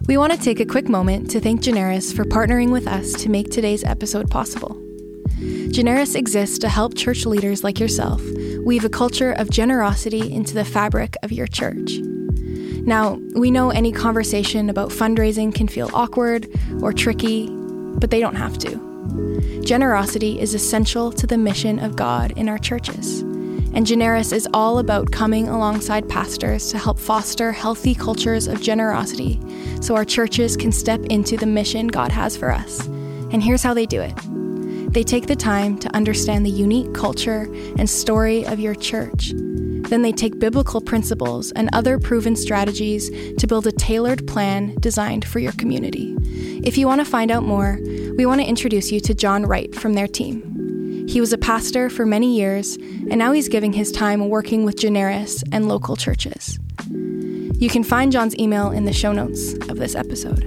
We want to take a quick moment to thank Generis for partnering with us to make today's episode possible. Generis exists to help church leaders like yourself weave a culture of generosity into the fabric of your church. Now, we know any conversation about fundraising can feel awkward or tricky, but they don't have to. Generosity is essential to the mission of God in our churches. And Generis is all about coming alongside pastors to help foster healthy cultures of generosity so our churches can step into the mission God has for us. And here's how they do it. They take the time to understand the unique culture and story of your church. Then they take biblical principles and other proven strategies to build a tailored plan designed for your community. If you want to find out more, we want to introduce you to John Wright from their team. He was a pastor for many years, and now he's giving his time working with Generis and local churches. You can find John's email in the show notes of this episode.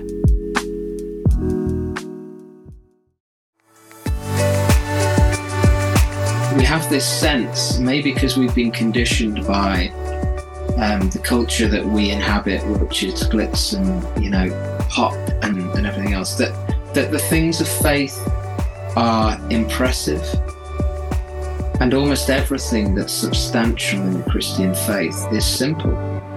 We have this sense, maybe because we've been conditioned by the culture that we inhabit, which is glitz and, pop and everything else, that the things of faith are impressive. And almost everything that's substantial in the Christian faith is simple.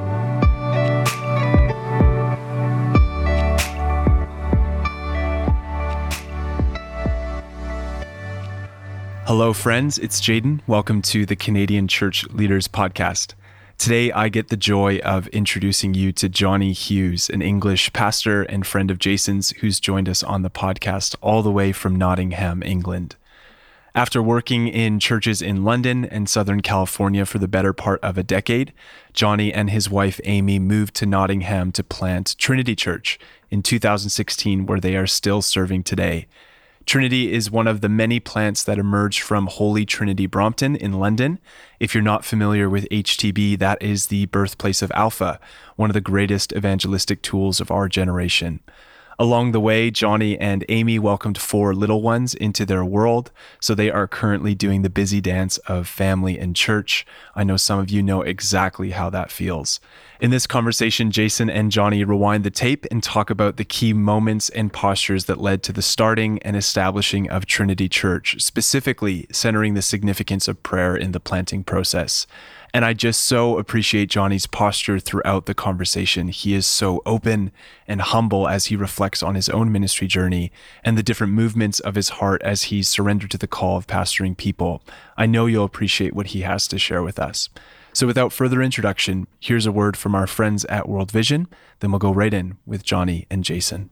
Hello, friends. It's Jaden. Welcome to the Canadian Church Leaders Podcast. Today, I get the joy of introducing you to Johnny Hughes, an English pastor and friend of Jason's who's joined us on the podcast all the way from Nottingham, England. After working in churches in London and Southern California for the better part of a decade, Johnny and his wife Amy moved to Nottingham to plant Trinity Church in 2016, where they are still serving today. Trinity is one of the many plants that emerged from Holy Trinity Brompton in London. If you're not familiar with HTB, that is the birthplace of Alpha, one of the greatest evangelistic tools of our generation. Along the way, Johnny and Amy welcomed 4 little ones into their world, so they are currently doing the busy dance of family and church. I know some of you know exactly how that feels. In this conversation, Jason and Johnny rewind the tape and talk about the key moments and postures that led to the starting and establishing of Trinity Church, specifically centering the significance of prayer in the planting process. And I just so appreciate Johnny's posture throughout the conversation. He is so open and humble as he reflects on his own ministry journey and the different movements of his heart as he surrendered to the call of pastoring people. I know you'll appreciate what he has to share with us. So without further introduction, here's a word from our friends at World Vision. Then we'll go right in with Johnny and Jason.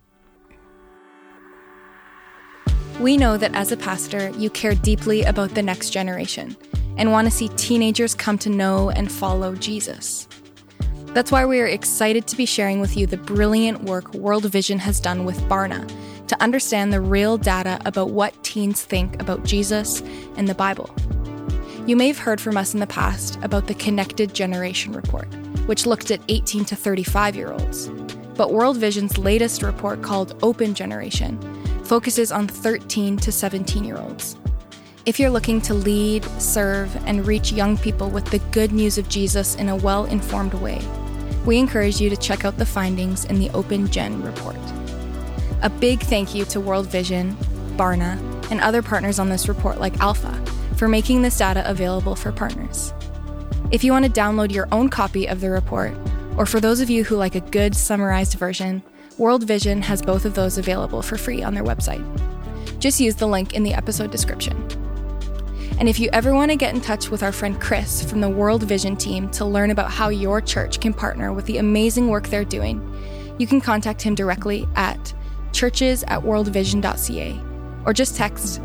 We know that as a pastor, you care deeply about the next generation and want to see teenagers come to know and follow Jesus. That's why we are excited to be sharing with you the brilliant work World Vision has done with Barna to understand the real data about what teens think about Jesus and the Bible. You may have heard from us in the past about the Connected Generation Report, which looked at 18 to 35-year-olds. But World Vision's latest report, called Open Generation, focuses on 13 to 17-year-olds. If you're looking to lead, serve, and reach young people with the good news of Jesus in a well-informed way, we encourage you to check out the findings in the Open Gen report. A big thank you to World Vision, Barna, and other partners on this report like Alpha for making this data available for partners. If you want to download your own copy of the report, or for those of you who like a good summarized version, World Vision has both of those available for free on their website. Just use the link in the episode description. And if you ever want to get in touch with our friend Chris from the World Vision team to learn about how your church can partner with the amazing work they're doing, you can contact him directly at churches@worldvision.ca or just text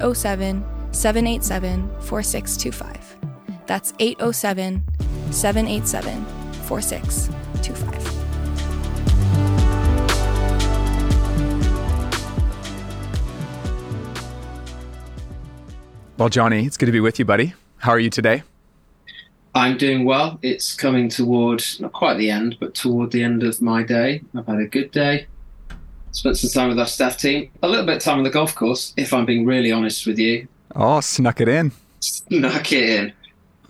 807-787-4625. That's 807-787-4625. Well, Johnny, it's good to be with you, buddy. How are you today? I'm doing well. It's coming toward, not quite the end, but toward the end of my day. I've had a good day. Spent some time with our staff team. A little bit of time on the golf course, if I'm being really honest with you. Oh, snuck it in. Snuck it in.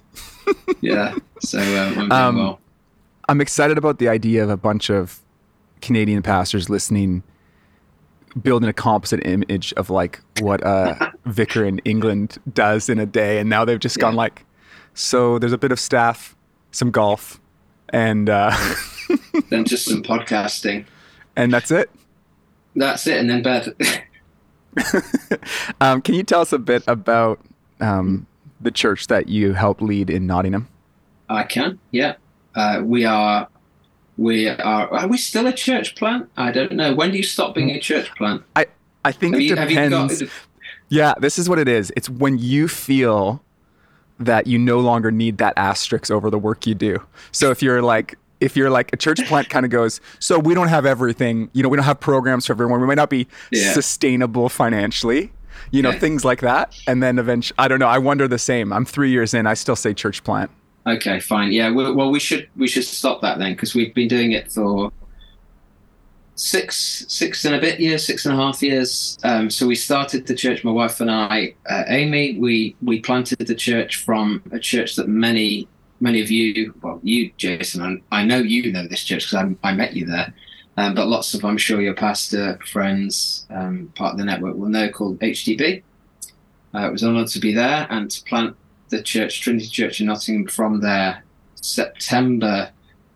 Yeah, so I'm doing well. I'm excited about the idea of a bunch of Canadian pastors listening building a composite image of like what a vicar in England does in a day, and now they've just gone like, so there's a bit of staff, some golf, and then just some podcasting, and that's it. That's it, and then bed. Can you tell us a bit about the church that you help lead in Nottingham? I can, yeah. We are we still a church plant? I don't know. When do you stop being a church plant? I think it depends. Yeah, this is what it is. It's when you feel that you no longer need that asterisk over the work you do. So if you're like a church plant kind of goes, so we don't have everything, we don't have programs for everyone. We might not be sustainable financially, things like that. And then eventually, I don't know. I wonder the same. I'm 3 years in. I still say church plant. Okay, fine. Yeah. Well, we should stop that then, because we've been doing it for 6 and a bit years, 6.5 years. So we started the church, my wife and I, Amy, we planted the church from a church that many of you, well, you, Jason, I know you know this church because I met you there. But lots of, I'm sure your pastor friends, part of the network will know, called HDB. It was honored to be there and to plant the church, Trinity Church in Nottingham, from there. September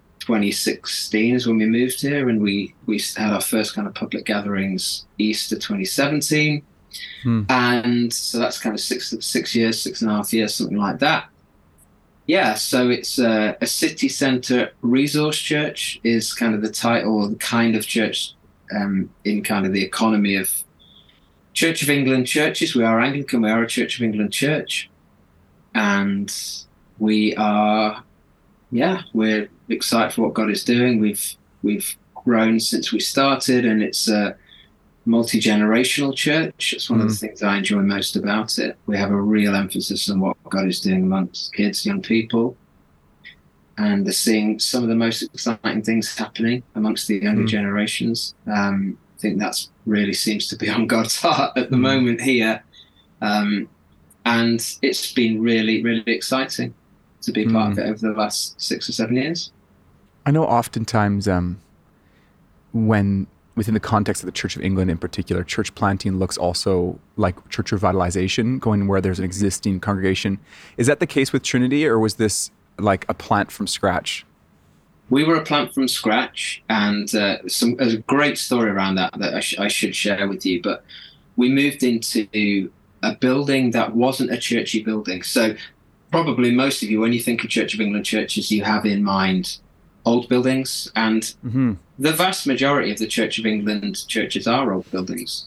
2016 is when we moved here, and we had our first kind of public gatherings Easter 2017. And so that's kind of 6.5 years, something like that. Yeah, so it's a city centre resource church is kind of the title, the kind of church in kind of the economy of Church of England churches. We are Anglican, we are a Church of England church. And we're excited for what God is doing. We've grown since we started, and it's a multi-generational church. It's one of the things I enjoy most about it. We have a real emphasis on what God is doing amongst kids, young people, and they're seeing some of the most exciting things happening amongst the younger generations. I think that's really seems to be on God's heart at the moment here. And it's been really, really exciting to be part of it over the last 6 or 7 years. I know oftentimes when within the context of the Church of England in particular, church planting looks also like church revitalization, going where there's an existing congregation. Is that the case with Trinity, or was this like a plant from scratch? We were a plant from scratch, and there's a great story around that I should share with you. But we moved into a building that wasn't a churchy building. So probably most of you, when you think of Church of England churches, you have in mind old buildings, and the vast majority of the Church of England churches are old buildings.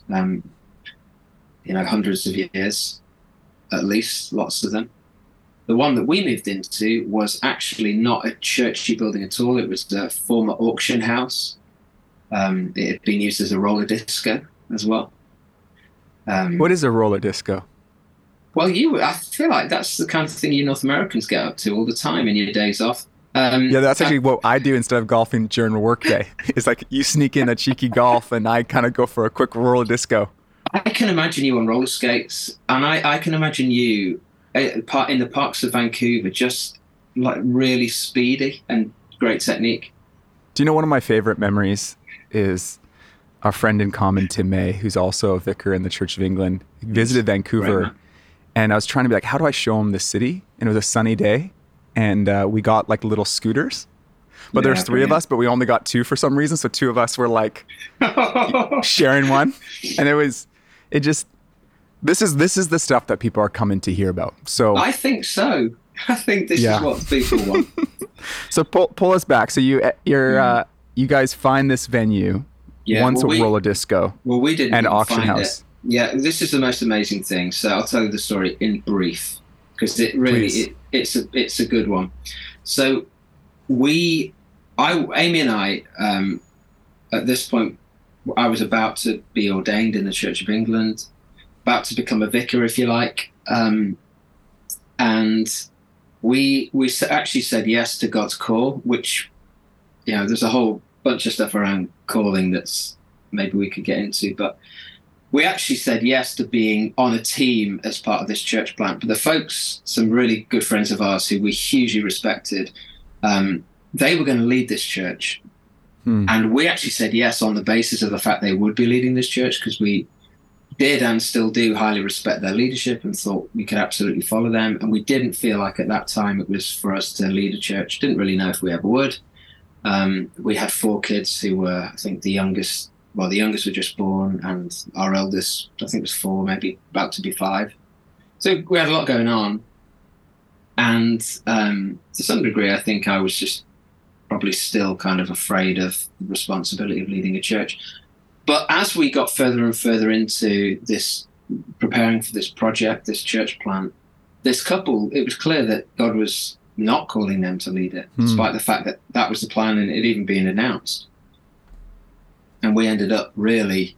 Hundreds of years, at least, lots of them. The one that we moved into was actually not a churchy building at all. It was a former auction house. It had been used as a roller disco as well. What is a roller disco? Well, I feel like that's the kind of thing you North Americans get up to all the time in your days off. That's actually what I do instead of golfing during work day. It's like you sneak in a cheeky golf, and I kind of go for a quick roller disco. I can imagine you on roller skates, and I can imagine you in the parks of Vancouver, just like really speedy and great technique. Do you know one of my favorite memories is our friend in common, Tim May, who's also a vicar in the Church of England, visited Vancouver, and I was trying to be like, how do I show him the city? And it was a sunny day, and we got like little scooters. But there's 3 of us, but we only got 2 for some reason. So 2 of us were like sharing one, and this is the stuff that people are coming to hear about. So I think so. I think this is what people want. So pull us back. So you guys find this venue. Yeah, once a roller disco. Well, we didn't and auction find house. It. Yeah, this is the most amazing thing. So I'll tell you the story in brief, because it really it's a good one. So Amy and I, at this point, I was about to be ordained in the Church of England, about to become a vicar, if you like, and we actually said yes to God's call, which there's a whole bunch of stuff around calling that's maybe we could get into, but we actually said yes to being on a team as part of this church plant. But the folks, some really good friends of ours who we hugely respected, they were going to lead this church. And we actually said yes on the basis of the fact they would be leading this church, because we did and still do highly respect their leadership and thought we could absolutely follow them. And we didn't feel like at that time it was for us to lead a church. Didn't really know if we ever would. We had 4 kids who were, I think the youngest were just born, and our eldest, I think, was 4, maybe about to be 5. So we had a lot going on. And to some degree, I think I was just probably still kind of afraid of the responsibility of leading a church. But as we got further and further into this, preparing for this project, this church plant, this couple, it was clear that God was not calling them to lead it, despite the fact that that was the plan and it had even been announced. And we ended up really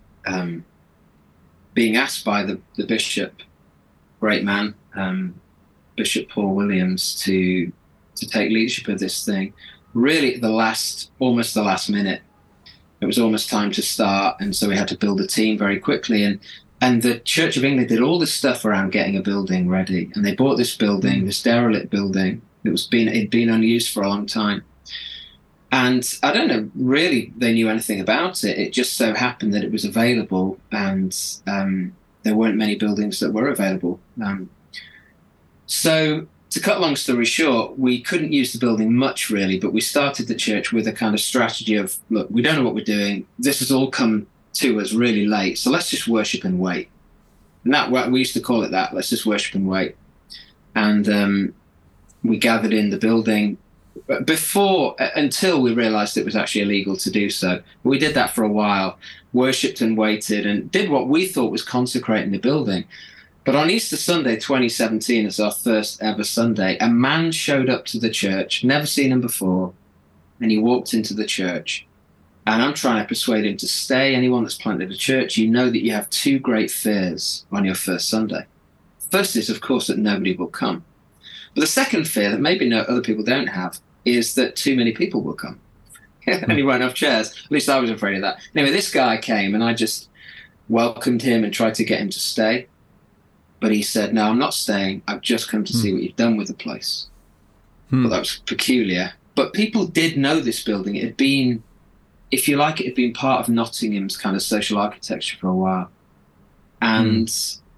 being asked by the bishop, great man, Bishop Paul Williams, to take leadership of this thing. Really, almost the last minute. It was almost time to start, and so we had to build a team very quickly. And the Church of England did all this stuff around getting a building ready, and they bought this building, this derelict building. It'd been unused for a long time. And I don't know, really, they knew anything about it. It just so happened that it was available, and there weren't many buildings that were available. So to cut a long story short, we couldn't use the building much, really, but we started the church with a kind of strategy of, look, we don't know what we're doing. This has all come to us really late, so let's just worship and wait. And that, we used to call it that, let's just worship and wait. And we gathered in the building until we realized it was actually illegal to do so. We did that for a while, worshipped and waited, and did what we thought was consecrating the building. But on Easter Sunday 2017, as our first ever Sunday, a man showed up to the church, never seen him before, and he walked into the church. And I'm trying to persuade him to stay. Anyone that's planted a church, you know that you have 2 great fears on your first Sunday. First is, of course, that nobody will come. But the second fear that maybe other people don't have is that too many people will come. And he won't have chairs. At least I was afraid of that. Anyway, this guy came, and I just welcomed him and tried to get him to stay. But he said, no, I'm not staying. I've just come to see what you've done with the place. Well, that was peculiar. But people did know this building. It had been, if you like, it had been part of Nottingham's kind of social architecture for a while. And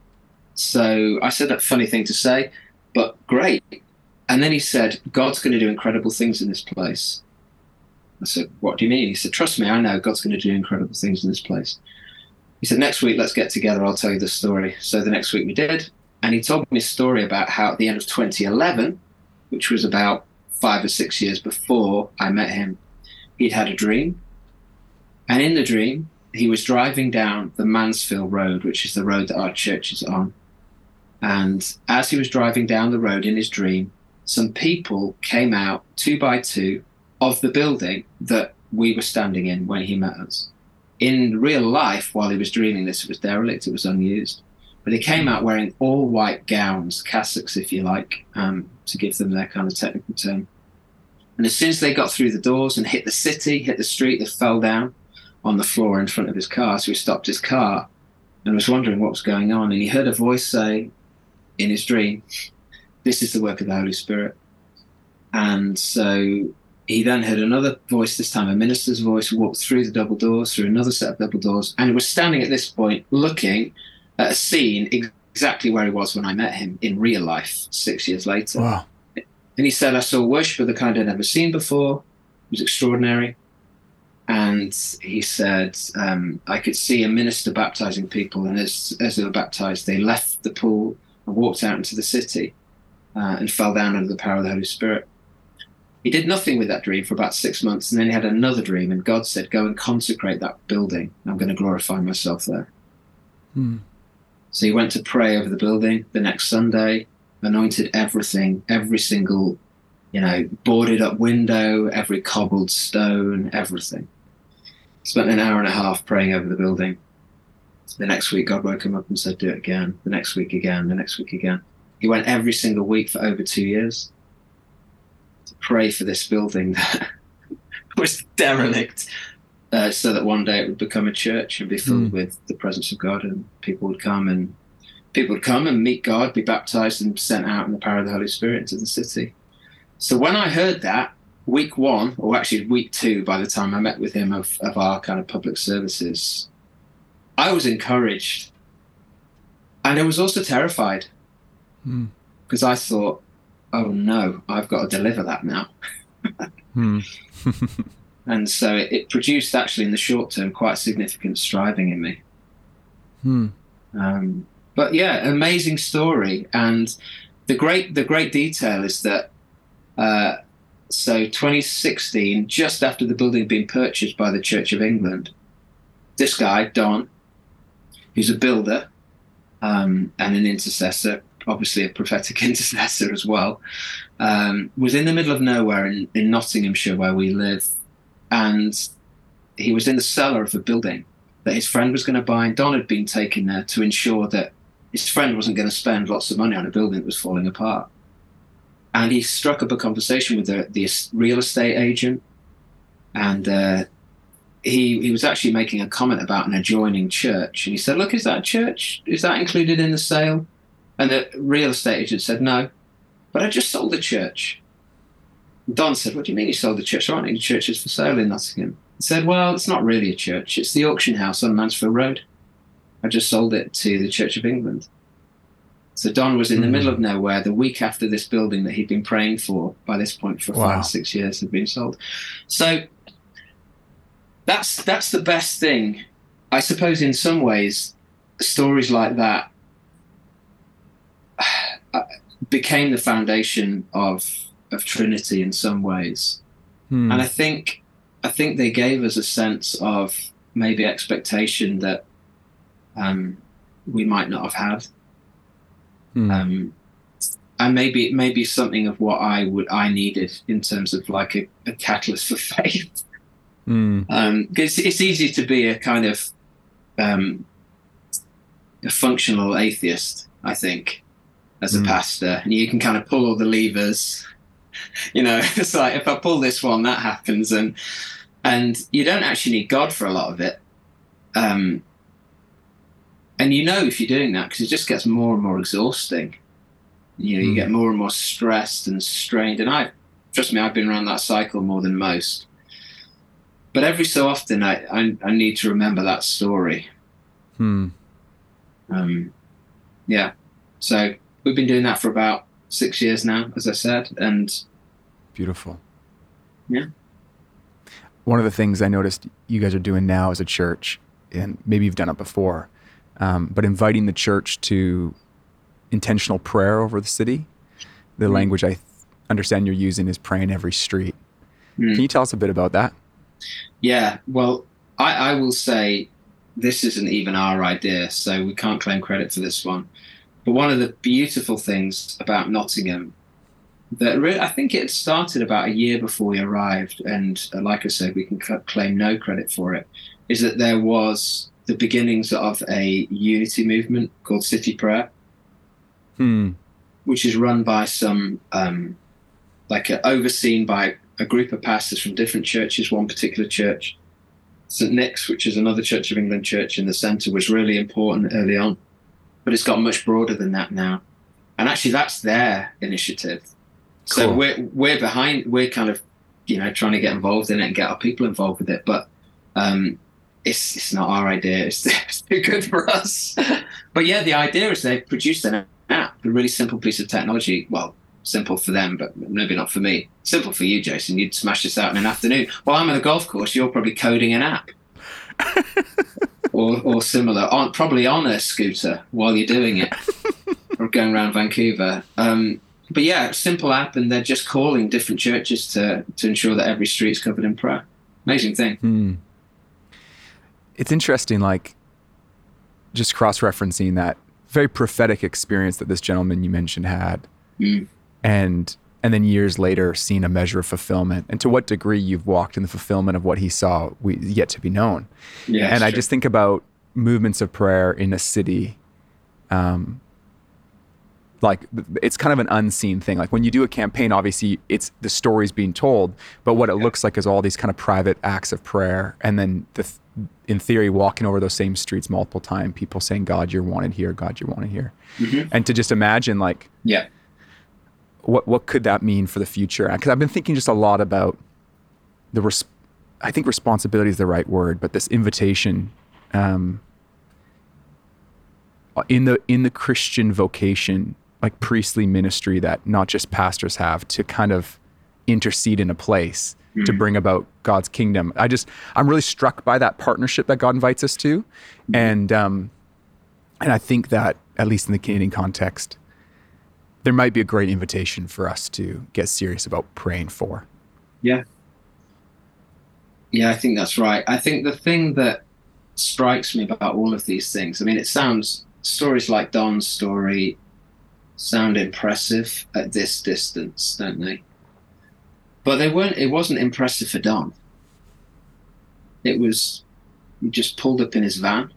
so I said that funny thing to say, but great. And then he said, God's going to do incredible things in this place. I said, what do you mean? He said, trust me, I know God's going to do incredible things in this place. He said, next week, let's get together. I'll tell you the story. So the next week we did. And he told me a story about how at the end of 2011, which was about 5 or 6 years before I met him, he'd had a dream. And in the dream, he was driving down the Mansfield Road, which is the road that our church is on. And as he was driving down the road in his dream, some people came out 2 by 2 of the building that we were standing in when he met us. In real life, while he was dreaming this, it was derelict, it was unused. But they came out wearing all white gowns, cassocks, if you like, to give them their kind of technical term. And as soon as they got through the doors and hit the city, hit the street, they fell down on the floor in front of his car. So he stopped his car and was wondering what was going on. And he heard a voice say in his dream, this is the work of the Holy Spirit. And so he then heard another voice, this time a minister's voice, walked through the double doors, through another set of double doors, and he was standing at this point looking at a scene exactly where he was when I met him in real life 6 years later. Wow. And he said, I saw worship of the kind I'd never seen before. It was extraordinary. And he said, I could see a minister baptizing people, and as they were baptized, they left the pool and walked out into the city and fell down under the power of the Holy Spirit. He did nothing with that dream for about 6 months, and then he had another dream, and God said, go and consecrate that building. I'm going to glorify myself there. So he went to pray over the building the next Sunday, anointed everything, every single, boarded up window, every cobbled stone, everything. Spent an hour and a half praying over the building. The next week, God woke him up and said, do it again. The next week again, the next week again. He went every single week for over 2 years. Pray for this building that was derelict, so that one day it would become a church and be filled with the presence of God, and people would come and meet God, be baptized and sent out in the power of the Holy Spirit into the city. So when I heard that, week one, or actually week two, by the time I met with him of our kind of public services, I was encouraged. And I was also terrified because I thought, oh no, I've got to deliver that now. And so it produced actually in the short term quite significant striving in me. But yeah, amazing story. And the great detail is that so 2016, just after the building had been purchased by the Church of England, this guy, Don, who's a builder and an intercessor, obviously a prophetic intercessor as well, was in the middle of nowhere in Nottinghamshire where we live. And he was in the cellar of a building that his friend was going to buy. And Don had been taken there to ensure that his friend wasn't going to spend lots of money on a building that was falling apart. And he struck up a conversation with the real estate agent. And he was actually making a comment about an adjoining church. And he said, look, is that church? Is that included in the sale? And the real estate agent said, no, but I just sold the church. Don said, what do you mean you sold the church? There aren't any churches for sale in Nottingham. He said, well, it's not really a church. It's the auction house on Mansfield Road. I just sold it to the Church of England. So Don was in the middle of nowhere the week after this building that he'd been praying for, by this point for 5 or 6 years, had been sold. So that's the best thing. I suppose in some ways, stories like that became the foundation of Trinity in some ways. And I think they gave us a sense of maybe expectation that we might not have had. And maybe something of what I needed in terms of like a catalyst for faith. Because it's easy to be a kind of a functional atheist, I think, as a pastor, and you can kind of pull all the levers. You know, it's like if I pull this one, that happens, and you don't actually need God for a lot of it. And you know if you're doing that because it just gets more and more exhausting. You know, you get more and more stressed and strained. And trust me, I've been around that cycle more than most. But every so often, I need to remember that story. Yeah. So we've been doing that for about 6 years now, as I said, and beautiful. Yeah. One of the things I noticed you guys are doing now as a church, and maybe you've done it before, but inviting the church to intentional prayer over the city. The language I understand you're using is praying every street. Can you tell us a bit about that? Yeah, well, I will say this isn't even our idea, so we can't claim credit for this one. But one of the beautiful things about Nottingham, that I think it started about a year before we arrived, and like I said, we can claim no credit for it, is that there was the beginnings of a unity movement called City Prayer, which is run by some, overseen by a group of pastors from different churches. One particular church, St. Nick's, which is another Church of England church in the centre, was really important early on. But it's got much broader than that now. And actually that's their initiative. So cool. we're behind, we're kind of, trying to get involved in it and get our people involved with it. But it's not our idea. It's too good for us. But yeah, the idea is they've produced an app, a really simple piece of technology. Well, simple for them, but maybe not for me. Simple for you, Jason. You'd smash this out in an afternoon. While I'm at a golf course, you're probably coding an app. or similar, probably on a scooter while you're doing it, or going around Vancouver. But yeah, simple app, and they're just calling different churches to ensure that every street's covered in prayer. Amazing thing. It's interesting, like, just cross-referencing that very prophetic experience that this gentleman you mentioned had, and then years later seeing a measure of fulfillment, and to what degree you've walked in the fulfillment of what he saw yet to be known. Yeah, and I just think about movements of prayer in a city, like it's kind of an unseen thing. Like when you do a campaign, obviously it's the story's being told, but what it looks like is all these kind of private acts of prayer, and then in theory, walking over those same streets multiple times, people saying, God, you're wanted here, God, you're wanted here. And to just imagine, like, what could that mean for the future? Because I've been thinking just a lot about I think responsibility is the right word, but this invitation in the Christian vocation, like priestly ministry that not just pastors have, to kind of intercede in a place to bring about God's kingdom. I'm really struck by that partnership that God invites us to. And I think that, at least in the Canadian context, there might be a great invitation for us to get serious about praying for. Yeah. Yeah, I think that's right. I think the thing that strikes me about all of these things, I mean, stories like Don's story sound impressive at this distance, don't they? But it wasn't impressive for Don. He just pulled up in his van.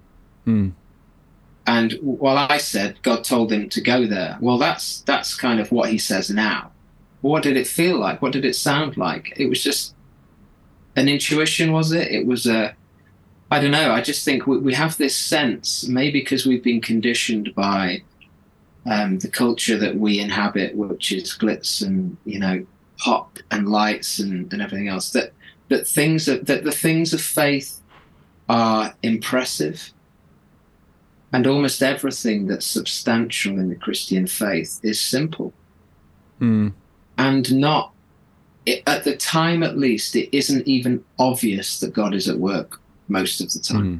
And while I said God told him to go there, well, that's kind of what he says now. What did it feel like? What did it sound like? It was just an intuition, was it? It was I don't know. I just think we have this sense, maybe because we've been conditioned by the culture that we inhabit, which is glitz and, pop and lights and everything else, that the things of faith are impressive. And almost everything that's substantial in the Christian faith is simple. And not, at the time at least, it isn't even obvious that God is at work most of the time.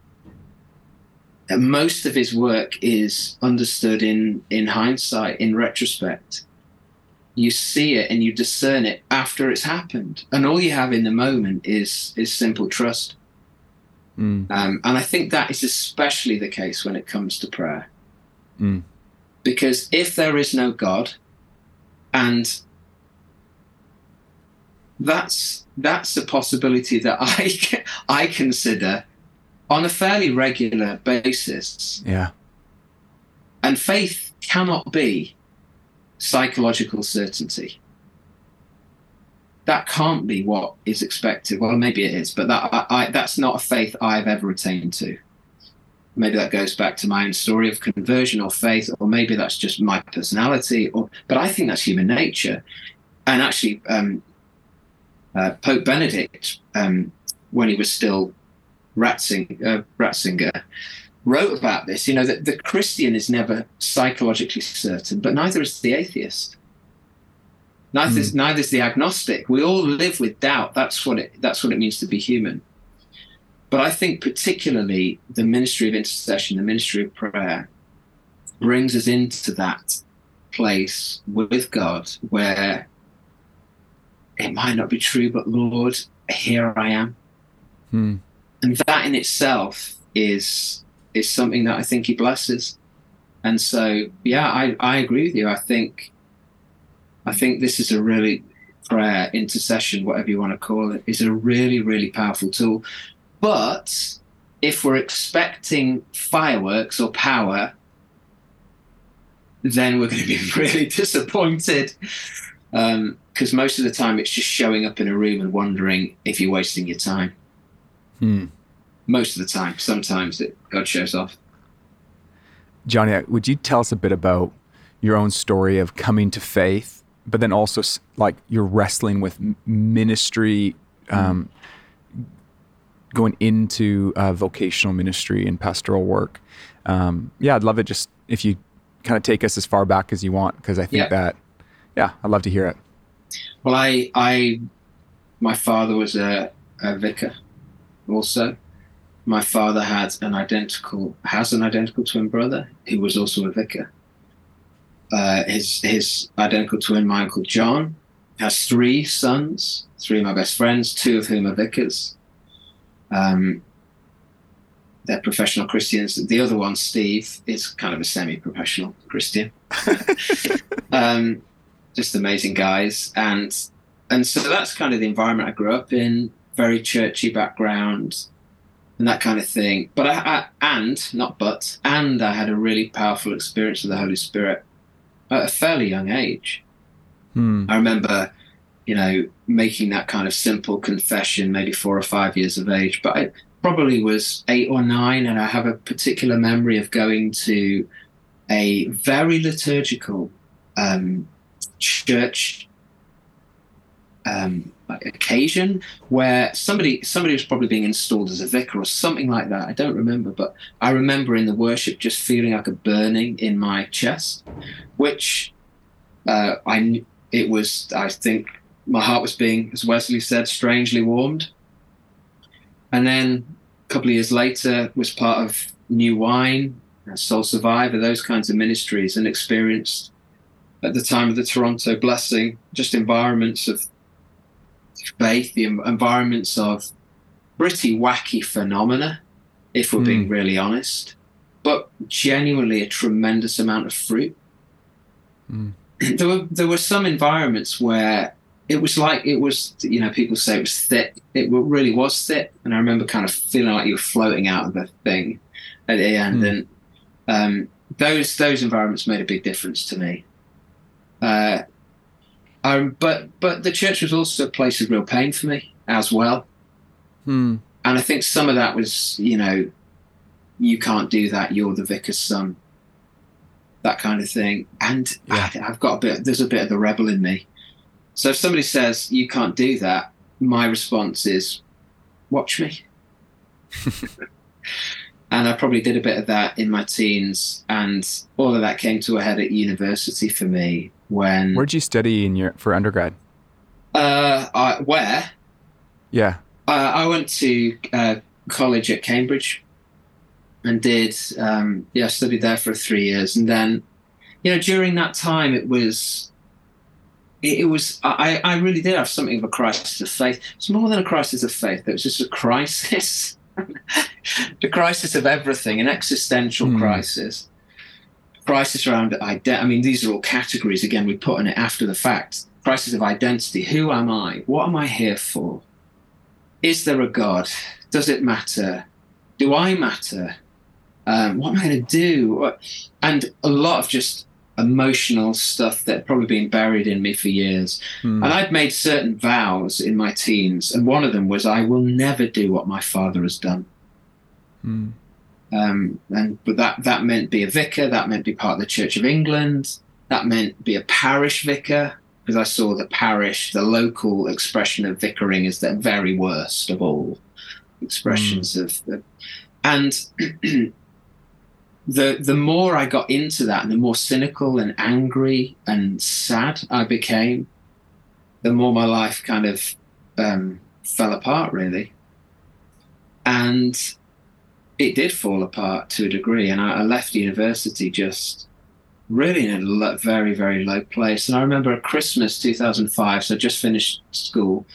And most of his work is understood in hindsight, in retrospect. You see it and you discern it after it's happened. And all you have in the moment is simple trust. And I think that is especially the case when it comes to prayer. Because if there is no God, and that's a possibility that I consider on a fairly regular basis. Yeah. And faith cannot be psychological certainty. That can't be what is expected. Well, maybe it is, but that's not a faith I've ever attained to. Maybe that goes back to my own story of conversion or faith, or maybe that's just my personality. But I think that's human nature. And actually, Pope Benedict, when he was still Ratzinger, wrote about this. That the Christian is never psychologically certain, but neither is the atheist. Neither is the agnostic. We all live with doubt. That's what it means to be human. But I think particularly the ministry of intercession, the ministry of prayer, brings us into that place with God where it might not be true, but Lord, here I am. And that in itself is something that I think he blesses. And so, yeah, I agree with you. I think this is a really, prayer, intercession, whatever you want to call it, is a really, really powerful tool. But if we're expecting fireworks or power, then we're going to be really disappointed. Because most of the time it's just showing up in a room and wondering if you're wasting your time. Most of the time. Sometimes God shows off. Johnny, would you tell us a bit about your own story of coming to faith, but then also like you're wrestling with ministry, going into vocational ministry and pastoral work? I'd love it just if you kind of take us as far back as you want, because I think I'd love to hear it. Well, my father was a vicar also. My father has an identical twin brother who was also a vicar. His identical twin, my Uncle John, has 3 sons, 3 of my best friends, 2 of whom are vicars. They're professional Christians. The other one, Steve, is kind of a semi-professional Christian. Just amazing guys. And so that's kind of the environment I grew up in, very churchy background and that kind of thing. But I had a really powerful experience of the Holy Spirit at a fairly young age. I remember, making that kind of simple confession, maybe 4 or 5 years of age, but I probably was 8 or 9. And I have a particular memory of going to a very liturgical church occasion where somebody was probably being installed as a vicar or something like that. I don't remember, but I remember in the worship just feeling like a burning in my chest, which I think my heart was being, as Wesley said, strangely warmed. And then a couple of years later was part of New Wine, Soul Survivor, those kinds of ministries, and experienced at the time of the Toronto Blessing just environments of faith, the environments of pretty wacky phenomena, if we're being really honest, but genuinely a tremendous amount of fruit. There were some environments where it was, people say it was thick. It really was thick. And I remember kind of feeling like you were floating out of the thing at the end. And those environments made a big difference to me. But the church was also a place of real pain for me as well. And I think some of that was, you can't do that. You're the vicar's son. That kind of thing. And there's a bit of the rebel in me. So if somebody says you can't do that, my response is, watch me. And I probably did a bit of that in my teens, and all of that came to a head at university for me when... Where'd you study for undergrad? Where? Yeah. I went to college at Cambridge and did, studied there for 3 years. And then, during that time, I really did have something of a crisis of faith. It's more than a crisis of faith. It was just a crisis. The crisis of everything, an existential crisis. Crisis around identity. I mean, these are all categories, again, we put on it after the fact. Crisis of identity. Who am I? What am I here for? Is there a God? Does it matter? Do I matter? What am I going to do? And a lot of just emotional stuff that had probably been buried in me for years. And I'd made certain vows in my teens, and one of them was, I will never do what my father has done. But that meant be a vicar, that meant be part of the Church of England, that meant be a parish vicar, because I saw the parish, the local expression of vicaring, as the very worst of all expressions and the more I got into that, and the more cynical and angry and sad I became, the more my life kind of fell apart, really. And it did fall apart to a degree. And I left university just really in a very, very low place. And I remember at Christmas 2005, so I just finished school,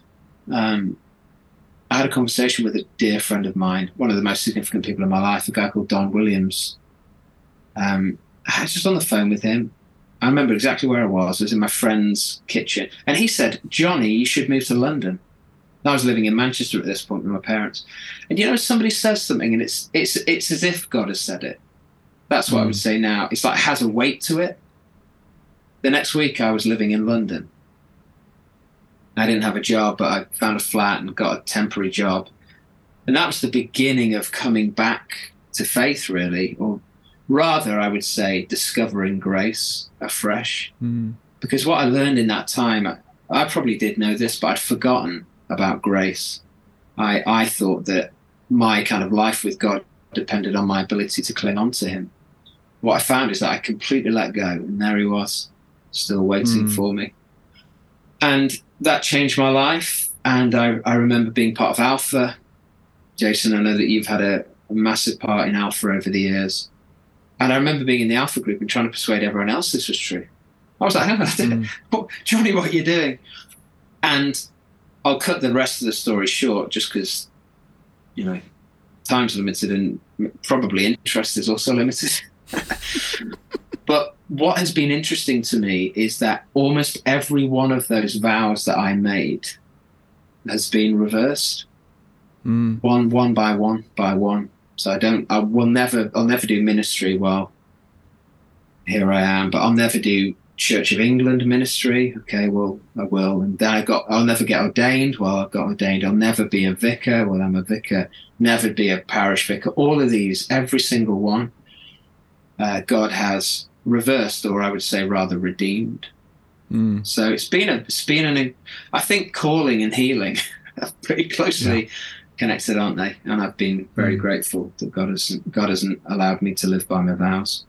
I had a conversation with a dear friend of mine, one of the most significant people in my life, a guy called Don Williams. I was just on the phone with him. I remember exactly where I was. I was in my friend's kitchen. And he said, Johnny, you should move to London. I was living in Manchester at this point with my parents. And somebody says something and it's as if God has said it. That's what I would say now. It's like it has a weight to it. The next week I was living in London. I didn't have a job, but I found a flat and got a temporary job. And that was the beginning of coming back to faith, really. Or rather, I would say, discovering grace afresh. Because what I learned in that time, I probably did know this, but I'd forgotten about grace. I thought that my kind of life with God depended on my ability to cling on to him. What I found is that I completely let go, and there he was, still waiting for me. And that changed my life. And I remember being part of Alpha. Jason, I know that you've had a massive part in Alpha over the years. And I remember being in the Alpha group and trying to persuade everyone else this was true. I was like, hang on, Johnny, what are you doing? And I'll cut the rest of the story short just because, time's limited and probably interest is also limited. But what has been interesting to me is that almost every one of those vows that I made has been reversed, one by one. So I'll never do ministry. Well, here I am, but I'll never do Church of England ministry. Okay, well, I will. And then I'll never get ordained. Well, I've got ordained. I'll never be a vicar. Well, I'm a vicar. Never be a parish vicar. All of these, every single one, God has reversed, or I would say rather redeemed. So it's been I think calling and healing are pretty closely connected, aren't they? And I've been very grateful that God hasn't allowed me to live by my vows.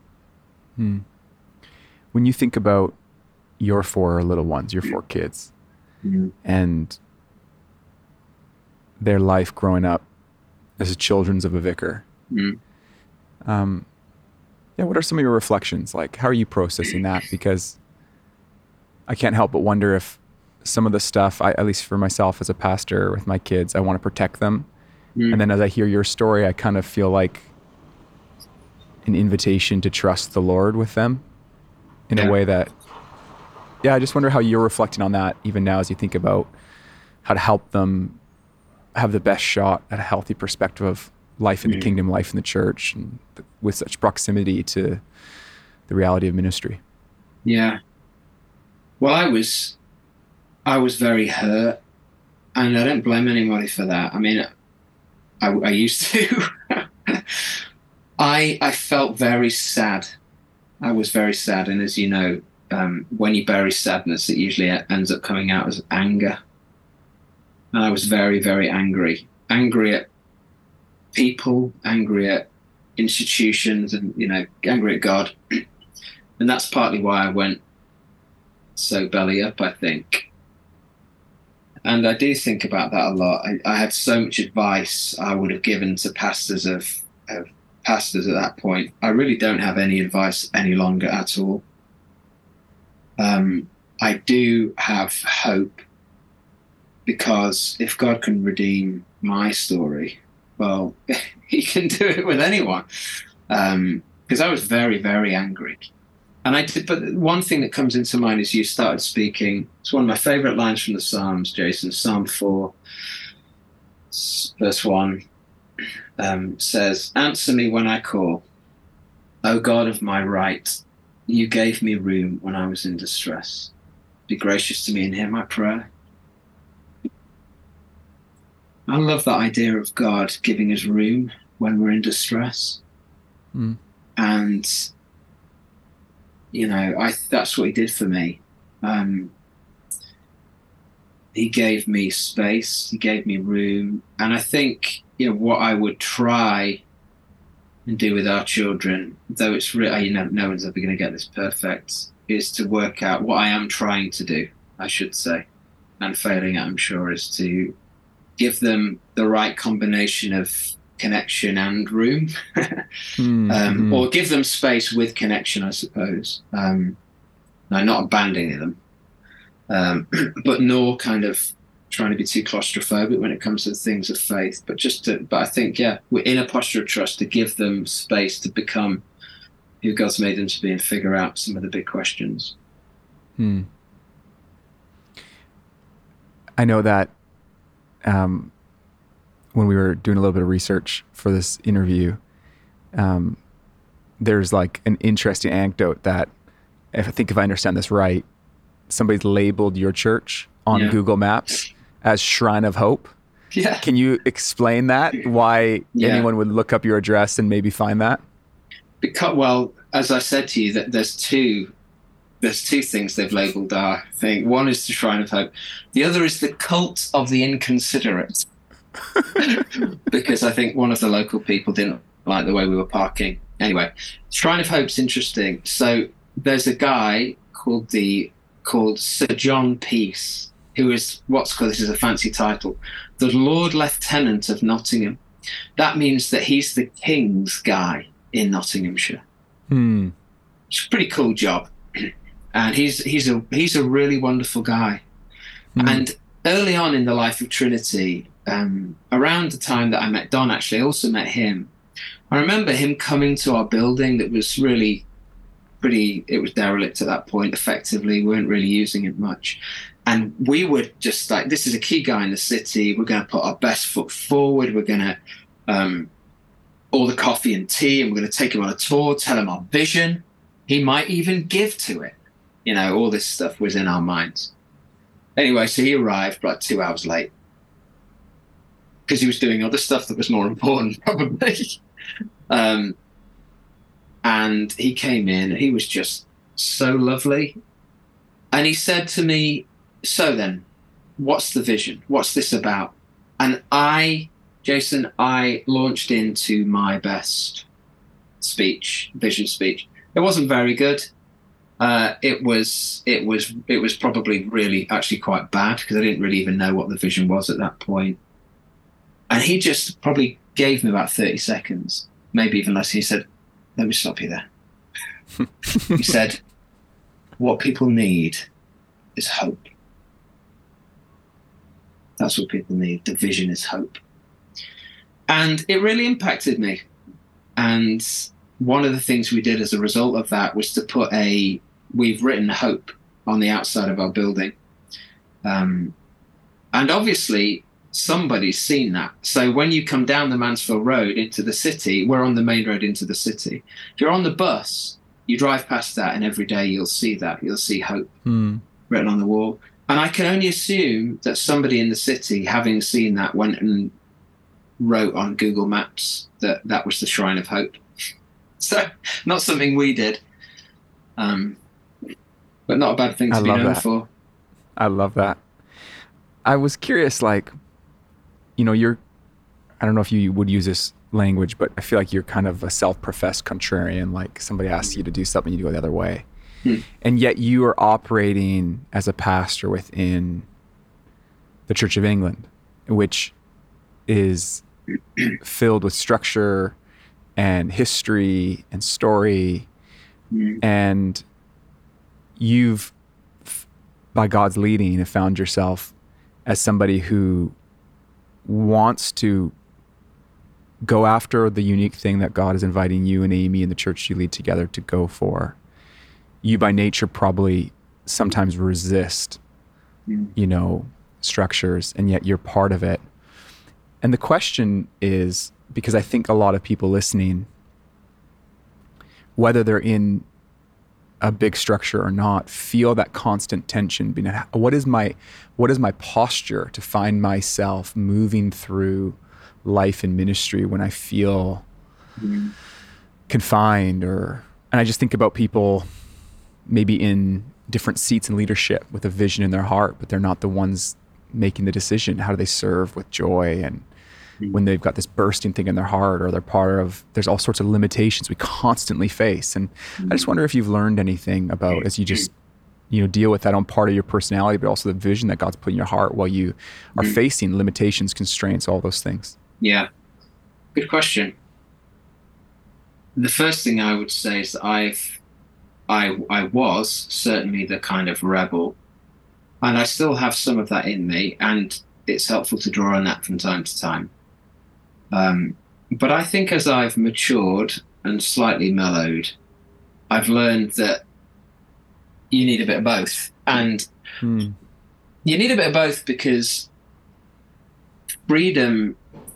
When you think about your 4 little ones, your 4 kids, and their life growing up as children of a vicar, what are some of your reflections? Like, how are you processing that? Because I can't help but wonder if some of the stuff, at least for myself as a pastor with my kids, I want to protect them. And then as I hear your story, I kind of feel like an invitation to trust the Lord with them in a way that, I just wonder how you're reflecting on that even now as you think about how to help them have the best shot at a healthy perspective of life in the kingdom, life in the church, and with such proximity to the reality of ministry. Yeah. Well, I was very hurt, and I don't blame anybody for that. I mean, I used to. I felt very sad. I was very sad, and as you know, when you bury sadness, it usually ends up coming out as anger. And I was very, very angry at people, angry at institutions, and angry at God. And that's partly why I went so belly up, I think. And I do think about that a lot. I had so much advice I would have given to pastors of pastors at that point. I really don't have any advice any longer at all. I do have hope, because if God can redeem my story, well, he can do it with anyone. Because I was very, very angry. But one thing that comes into mind is you started speaking. It's one of my favorite lines from the Psalms, Jason. Psalm 4, verse 1 says, "Answer me when I call. O God of my right, you gave me room when I was in distress. Be gracious to me and hear my prayer." I love that idea of God giving us room when we're in distress. And that's what he did for me. He gave me space, he gave me room. And I think, what I would try and do with our children, though it's really, no one's ever going to get this perfect, is to work out what I am trying to do, I should say, and failing at, I'm sure, is to give them the right combination of connection and room, or give them space with connection, I suppose. No, not abandoning them, but nor kind of trying to be too claustrophobic when it comes to things of faith. But I think, we're in a posture of trust to give them space to become who God's made them to be and figure out some of the big questions. I know that when we were doing a little bit of research for this interview, there's like an interesting anecdote that, if I understand this right, somebody's labeled your church on Google Maps as Shrine of Hope. Yeah. Can you explain that? Why anyone would look up your address and maybe find that? Because, well, as I said to you, that there's two things they've labeled our thing. One is the Shrine of Hope. The other is the Cult of the Inconsiderate. Because I think one of the local people didn't like the way we were parking. Anyway, Shrine of Hope's interesting. So there's a guy called Sir John Peace, who is this is a fancy title, the Lord Lieutenant of Nottingham. That means that he's the king's guy in Nottinghamshire. It's a pretty cool job. And he's a really wonderful guy. And early on in the life of Trinity, around the time that I met Don, actually, I also met him. I remember him coming to our building that was really it was derelict at that point, effectively. We weren't really using it much. And we were just like, this is a key guy in the city. We're going to put our best foot forward. We're going to order coffee and tea, and we're going to take him on a tour, tell him our vision. He might even give to it. All this stuff was in our minds. Anyway, so he arrived like 2 hours late because he was doing other stuff that was more important, probably. And he came in. He was just so lovely. And he said to me, so then, what's the vision? What's this about? And Jason, I launched into my best vision speech. It wasn't very good. It was probably really actually quite bad, because I didn't really even know what the vision was at that point. And he just probably gave me about 30 seconds, maybe even less. He said, let me stop you there. He said, what people need is hope. That's what people need. The vision is hope. And it really impacted me. And one of the things we did as a result of that was to put we've written hope on the outside of our building. And obviously somebody's seen that. So when you come down the Mansfield Road into the city, we're on the main road into the city. If you're on the bus, you drive past that, and every day you'll see that. You'll see hope written on the wall. And I can only assume that somebody in the city, having seen that, went and wrote on Google Maps that was the Shrine of Hope. So not something we did, but not a bad thing to be known for. I love that. I was curious, I don't know if you would use this language, but I feel like you're kind of a self-professed contrarian, like somebody asks you to do something, you go the other way. And yet you are operating as a pastor within the Church of England, which is filled with structure and history and story. And you've, by God's leading, have found yourself as somebody who wants to go after the unique thing that God is inviting you and Amy and the church you lead together to go for. You by nature probably sometimes resist, structures, and yet you're part of it. And the question is, because I think a lot of people listening, whether they're in a big structure or not, feel that constant tension. What is my posture to find myself moving through life and ministry when I feel confined? And I just think about people maybe in different seats in leadership with a vision in their heart, but they're not the ones making the decision. How do they serve with joy? And when they've got this bursting thing in their heart, or there's all sorts of limitations we constantly face. And I just wonder if you've learned anything about, as you just, deal with that on part of your personality, but also the vision that God's put in your heart while you are facing limitations, constraints, all those things. Yeah. Good question. The first thing I would say is that I was certainly the kind of rebel, and I still have some of that in me, and it's helpful to draw on that from time to time. But I think as I've matured and slightly mellowed, I've learned that you need a bit of both. And you need a bit of both because freedom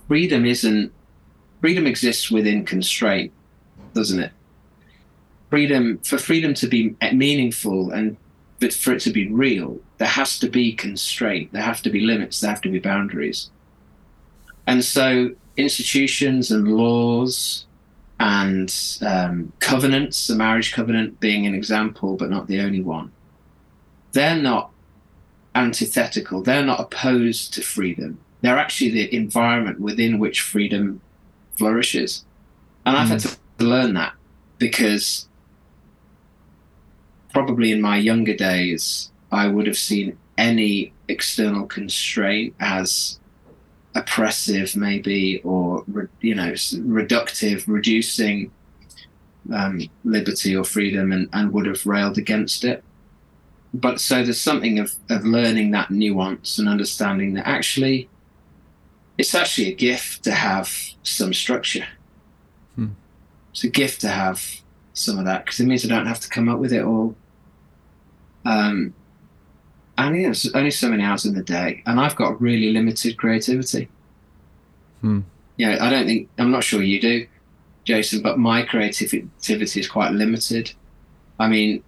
exists within constraint, doesn't it? For freedom to be meaningful and for it to be real, there has to be constraint, there have to be limits, there have to be boundaries. And so institutions and laws and covenants, the marriage covenant being an example, but not the only one, they're not antithetical, they're not opposed to freedom. They're actually the environment within which freedom flourishes. And I've had to learn that, because probably in my younger days, I would have seen any external constraint as oppressive, maybe, or reductive, reducing liberty or freedom, and would have railed against it. But so there's something of learning that nuance and understanding that actually it's actually a gift to have some structure. It's a gift to have some of that, because it means I don't have to come up with it all. And there's only so many hours in the day, and I've got really limited creativity. I'm not sure you do, Jason, but my creativity is quite limited. I mean,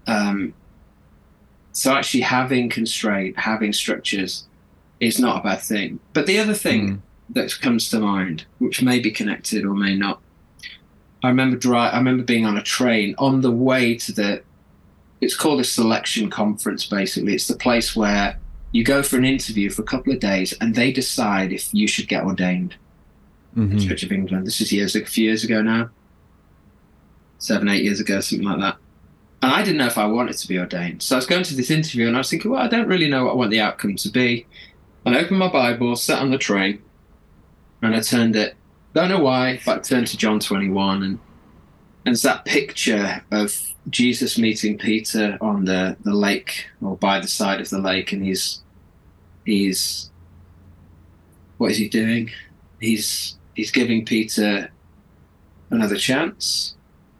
so actually having constraint, having structures is not a bad thing. But the other thing that comes to mind, which may be connected or may not, I remember being on a train on the way to it's called a selection conference, basically. It's the place where you go for an interview for a couple of days and they decide if you should get ordained in the Church of England. This is a few years ago now. 7, 8 years ago, something like that. And I didn't know if I wanted to be ordained. So I was going to this interview and I was thinking, well, I don't really know what I want the outcome to be. And I opened my Bible, sat on the train, and I turned it, don't know why, but I turned to John 21, and it's that picture of Jesus meeting Peter on the lake, or by the side of the lake, and he's what is he doing? He's giving Peter another chance.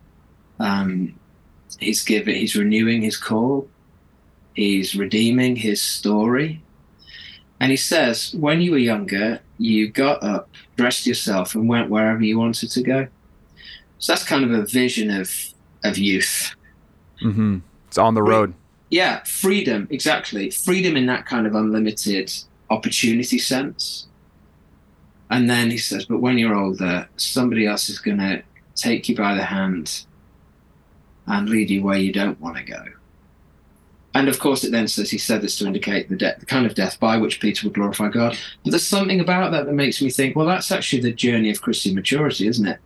He's renewing his call. He's redeeming his story. And he says, when you were younger, you got up, dressed yourself, and went wherever you wanted to go. So that's kind of a vision of youth. Mm-hmm. It's on the road. Yeah, freedom, exactly. Freedom in that kind of unlimited opportunity sense. And then he says, but when you're older, somebody else is going to take you by the hand and lead you where you don't want to go. And of course, it then says he said this to indicate the kind of death by which Peter would glorify God. But there's something about that makes me think, well, that's actually the journey of Christian maturity, isn't it?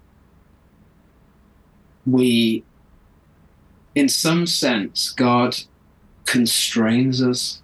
In some sense, God constrains us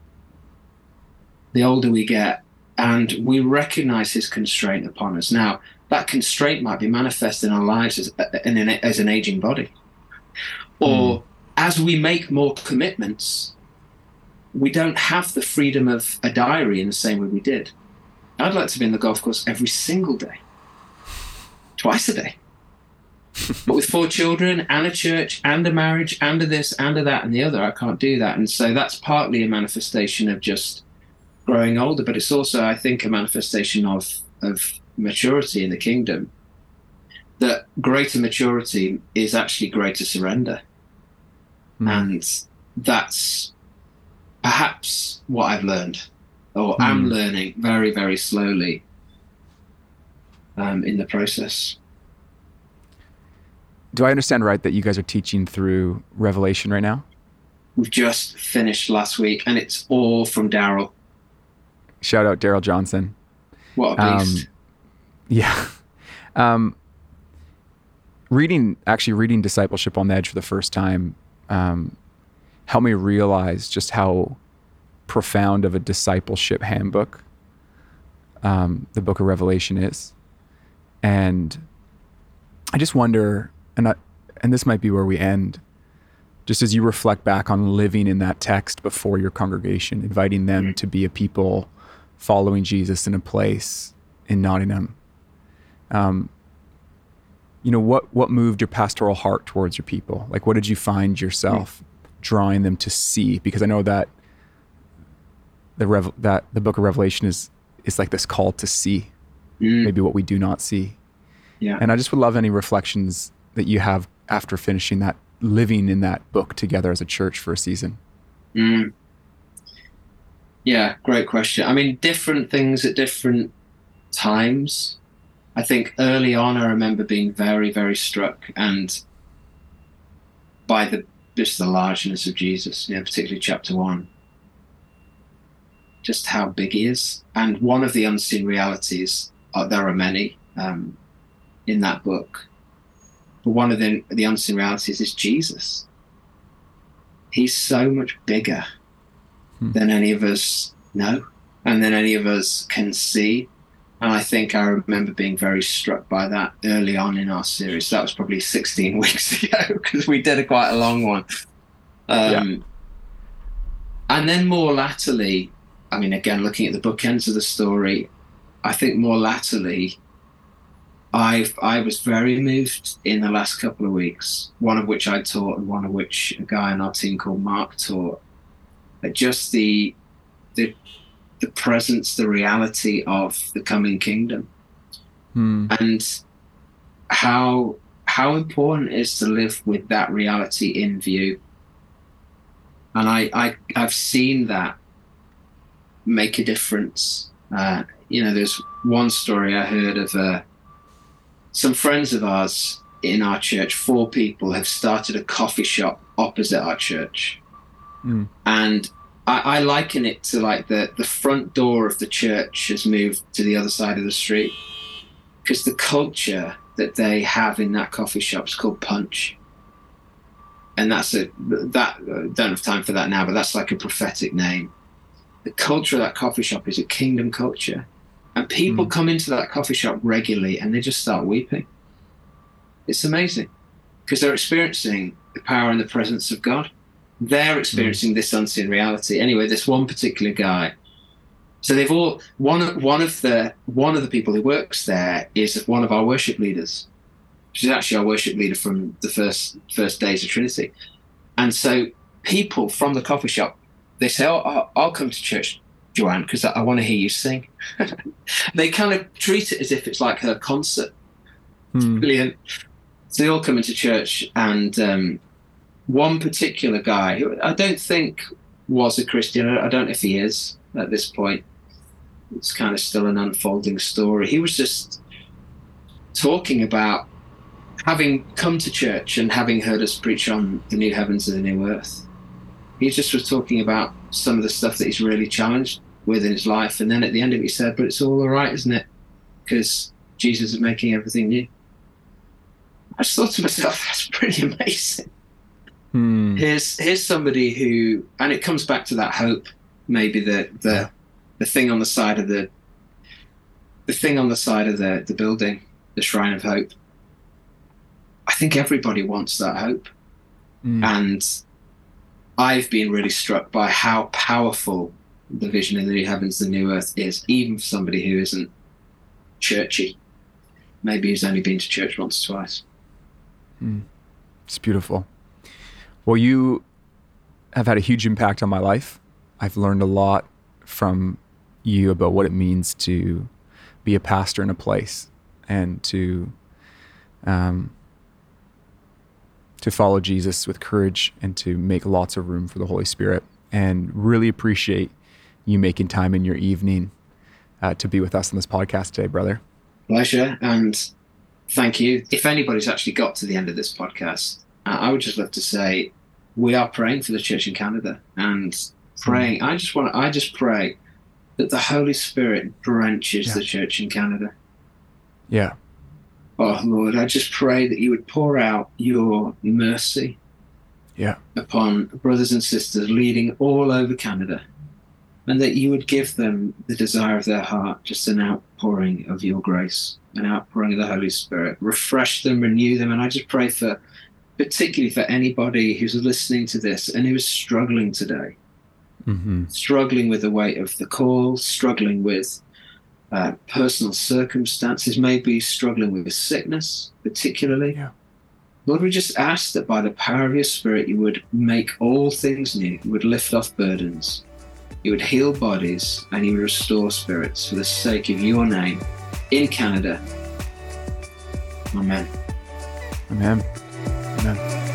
the older we get, and we recognize his constraint upon us. Now, that constraint might be manifest in our lives as an aging body. Or as we make more commitments, we don't have the freedom of a diary in the same way we did. I'd like to be in the golf course every single day, twice a day. But with 4 children and a church and a marriage and a this and a that and the other, I can't do that. And so that's partly a manifestation of just growing older, but it's also, I think, a manifestation of maturity in the kingdom. That greater maturity is actually greater surrender. And that's perhaps what I've learned, or am learning very, very slowly in the process. Do I understand right that you guys are teaching through Revelation right now? We've just finished last week, and it's all from Daryl. Shout out Daryl Johnson. What a beast. Yeah. Reading Discipleship on the Edge for the first time helped me realize just how profound of a discipleship handbook the book of Revelation is. And I just wonder, and this might be where we end, just as you reflect back on living in that text before your congregation, inviting them to be a people following Jesus in a place in Nottingham. What moved your pastoral heart towards your people? Like, what did you find yourself drawing them to see? Because I know that the book of Revelation is like this call to see, maybe what we do not see. Yeah. And I just would love any reflections that you have after finishing that, living in that book together as a church for a season. Yeah, great question. I mean, different things at different times. I think early on, I remember being very, very struck by just the largeness of Jesus, particularly chapter 1, just how big he is. And one of the unseen realities, there are many in that book, but one of the unseen realities is Jesus. He's so much bigger than any of us know and than any of us can see. And I think I remember being very struck by that early on in our series. That was probably 16 weeks ago, because we did quite a long one. And then more latterly, I mean, again, looking at the bookends of the story, I think more latterly, I was very moved in the last couple of weeks, one of which I taught and one of which a guy on our team called Mark taught, at just the presence, the reality of the coming kingdom, and how important it is to live with that reality in view. And I've seen that make a difference. There's one story I heard of some friends of ours in our church, 4 people have started a coffee shop opposite our church. And I liken it to like the front door of the church has moved to the other side of the street, because the culture that they have in that coffee shop is called Punch. And I don't have time for that now, but that's like a prophetic name. The culture of that coffee shop is a kingdom culture. And people come into that coffee shop regularly and they just start weeping. It's amazing, because they're experiencing the power and the presence of God. They're experiencing this unseen reality. Anyway, this one particular guy. So they've all one of the people who works there is one of our worship leaders. She's actually our worship leader from the first days of Trinity. And so people from the coffee shop, they say, "Oh, I'll come to church, Joanne, because I want to hear you sing." They kind of treat it as if it's like her concert. It's brilliant. So they all come into church, and one particular guy, who I don't think was a Christian, I don't know if he is at this point. It's kind of still an unfolding story. He was just talking about having come to church and having heard us preach on the new heavens and the new earth. He just was talking about some of the stuff that he's really challenged with in his life. And then at the end of it, he said, "But it's all right, isn't it? Because Jesus is making everything new." I just thought to myself, that's pretty amazing. Here's somebody who, and it comes back to that hope, maybe the thing on the side of the building, the Shrine of Hope. I think everybody wants that hope. And I've been really struck by how powerful the vision of the new heavens, the new earth is, even for somebody who isn't churchy. Maybe who's only been to church once or twice. It's beautiful. Well, you have had a huge impact on my life. I've learned a lot from you about what it means to be a pastor in a place and to follow Jesus with courage and to make lots of room for the Holy Spirit, and really appreciate you making time in your evening to be with us on this podcast today, brother. Pleasure, and thank you. If anybody's actually got to the end of this podcast, I would just love to say we are praying for the church in Canada, and praying. I just pray that the Holy Spirit drenches the church in Canada. Yeah. Oh, Lord, I just pray that you would pour out your mercy upon brothers and sisters leading all over Canada, and that you would give them the desire of their heart, just an outpouring of your grace, an outpouring of the Holy Spirit. Refresh them, renew them. And I just pray particularly for anybody who's listening to this and who is struggling today, struggling with the weight of the call, struggling with personal circumstances, maybe struggling with sickness particularly. Lord, we just ask that by the power of your Spirit, you would make all things new, you would lift off burdens, you would heal bodies, and you would restore spirits for the sake of your name in Canada. Amen. Amen. Amen.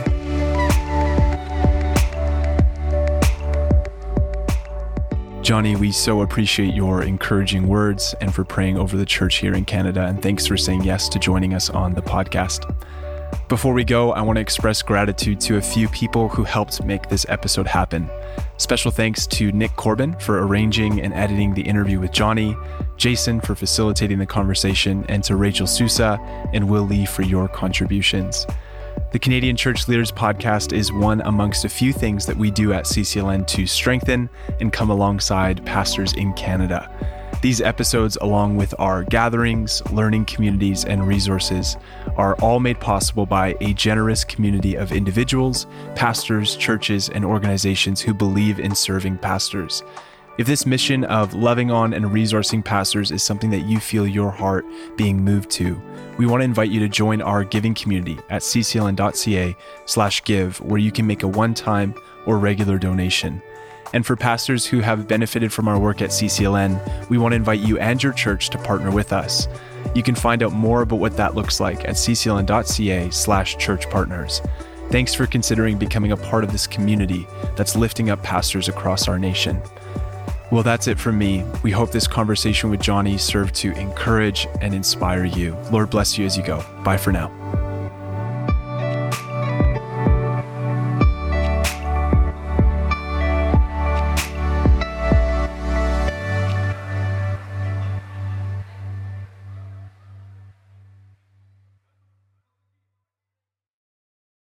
Johnny, we so appreciate your encouraging words and for praying over the church here in Canada. And thanks for saying yes to joining us on the podcast. Before we go, I want to express gratitude to a few people who helped make this episode happen. Special thanks to Nick Corbin for arranging and editing the interview with Johnny, Jason for facilitating the conversation, and to Rachel Sousa and Will Lee for your contributions. The Canadian Church Leaders Podcast is one amongst a few things that we do at CCLN to strengthen and come alongside pastors in Canada. These episodes, along with our gatherings, learning communities, and resources, are all made possible by a generous community of individuals, pastors, churches, and organizations who believe in serving pastors. If this mission of loving on and resourcing pastors is something that you feel your heart being moved to, we want to invite you to join our giving community at ccln.ca/give, where you can make a one-time or regular donation. And for pastors who have benefited from our work at CCLN, we want to invite you and your church to partner with us. You can find out more about what that looks like at ccln.ca/churchpartners. Thanks for considering becoming a part of this community that's lifting up pastors across our nation. Well, that's it from me. We hope this conversation with Johnny served to encourage and inspire you. Lord bless you as you go. Bye for now.